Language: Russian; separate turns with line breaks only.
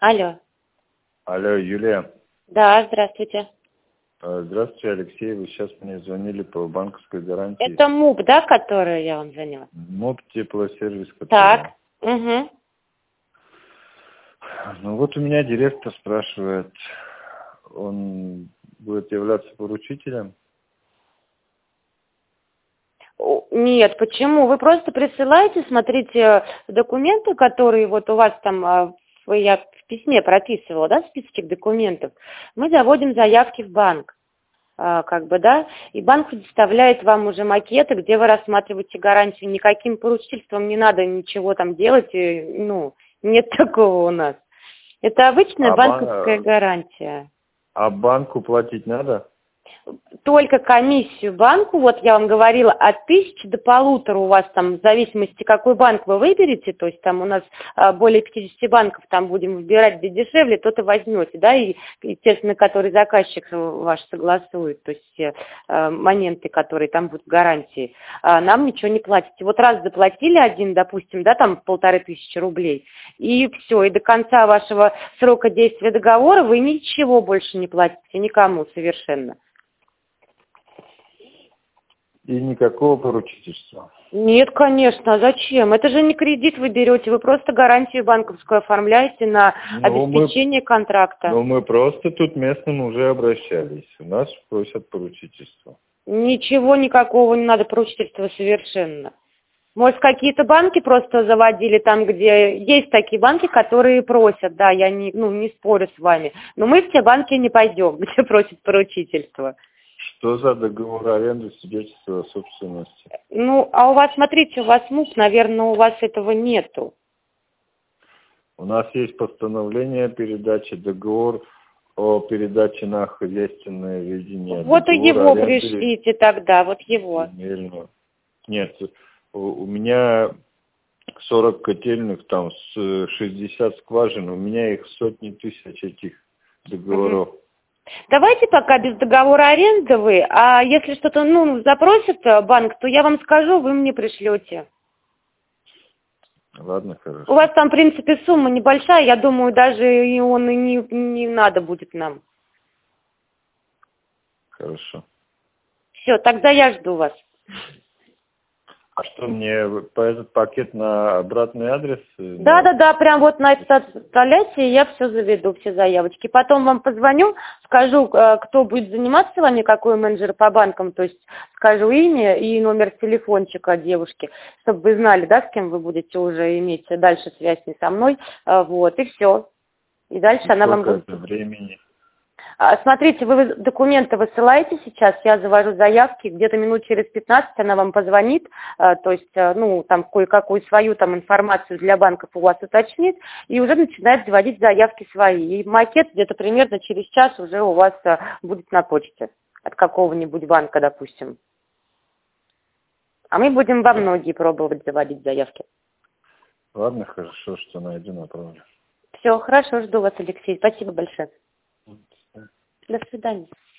Алло.
Алло, Юлия.
Да, здравствуйте.
Здравствуйте, Алексей. Вы сейчас мне звонили по банковской гарантии.
Это МУП, да, который я вам звонила?
МУП теплосервис.
Так. Угу.
Ну вот у меня директор спрашивает, он будет являться поручителем?
Нет, почему? Вы просто присылаете, смотрите документы, которые вот у вас там, я в письме прописывала, да, списочек документов. Мы заводим заявки в банк, как бы, да, и банк предоставляет вам уже макеты, где вы рассматриваете гарантию. Никаким поручительством не надо ничего там делать, ну, нет такого у нас. Это обычная банковская гарантия.
А банку платить надо?
Только комиссию банку, вот я вам говорила, от 1000 до 1500 у вас там, в зависимости, какой банк вы выберете, то есть там у нас более 50 банков, там будем выбирать, где дешевле, то и возьмете, да, и, естественно, который заказчик ваш согласует, то есть все моменты, которые там будут в гарантии, нам ничего не платите. Вот раз заплатили один, допустим, да, там 1500 рублей, и все, и до конца вашего срока действия договора вы ничего больше не платите, никому совершенно.
И никакого поручительства?
Нет, конечно, а зачем? Это же не кредит вы берете, вы просто гарантию банковскую оформляете на обеспечение контракта.
Ну, мы просто тут местным уже обращались, у нас просят поручительство.
Ничего никакого не надо поручительства совершенно. Может, какие-то банки просто заводили там, где есть такие банки, которые просят, да, я не спорю с вами, но мы в те банки не пойдем, где просят поручительство.
Что за договор аренды, свидетельство о собственности?
Ну, а у вас, смотрите, у вас МУП, наверное, у вас этого нету.
У нас есть постановление передачи, договор о передаче на хозяйственное ведение.
Вот и его пришлите тогда, вот его.
Нет, у меня 40 котельных, там 60 скважин, у меня их сотни тысяч этих договоров.
Давайте пока без договора аренды вы, а если что-то, запросит банк, то я вам скажу, вы мне пришлете.
Ладно, хорошо.
У вас там, в принципе, сумма небольшая, я думаю, даже он и не надо будет нам.
Хорошо.
Все, тогда я жду вас.
А что, мне по этот пакет на обратный адрес?
Да, прям вот на это оставляйте, и я все заведу, все заявочки. Потом вам позвоню, скажу, кто будет заниматься с вами, какой менеджер по банкам, то есть скажу имя и номер телефончика девушки, чтобы вы знали, да, с кем вы будете уже иметь дальше связь не со мной, вот, и все. И дальше она вам будет...
времени?
Смотрите, вы документы высылаете сейчас, я завожу заявки, где-то минут через 15 она вам позвонит, то есть, там кое-какую свою там информацию для банков у вас уточнит, и уже начинает заводить заявки свои. И макет где-то примерно через час уже у вас будет на почте от какого-нибудь банка, допустим. А мы будем во многие пробовать заводить заявки.
Ладно, хорошо, что найду, направлю.
Все, хорошо, жду вас, Алексей. Спасибо большое. До свидания.